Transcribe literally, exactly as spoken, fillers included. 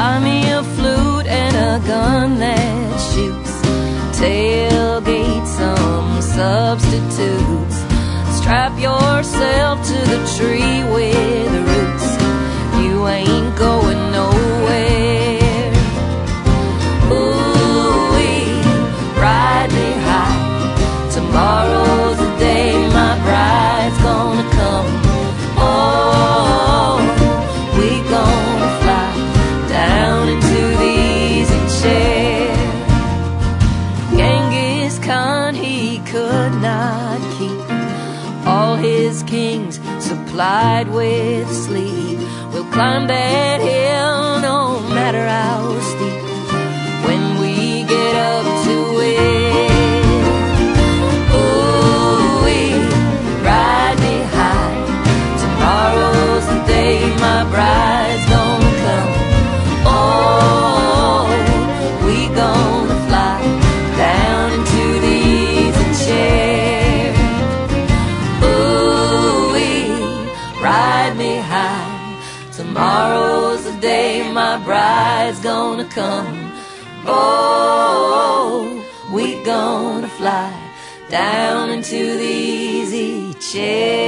Buy me a flute and a gun that shoots, tailgate some substitutes. Strap yourself to the tree with the roots. You ain't going nowhere. Ooh-wee, ride me high. Tomorrow's the day my bride's gonna come. Oh, we gonna fly down into the easy chair. Genghis Khan, he could not keep all his kings supplied with sleep. We'll climb that hill no matter how steep when we get up to it. Ooh-wee, ride me high. Tomorrow's the day my bride's gonna come. Oh, we gonna fly down into the easy chair. Ride me high. Tomorrow's the day my bride's gonna come. Oh, we gonna fly down into the easy chair.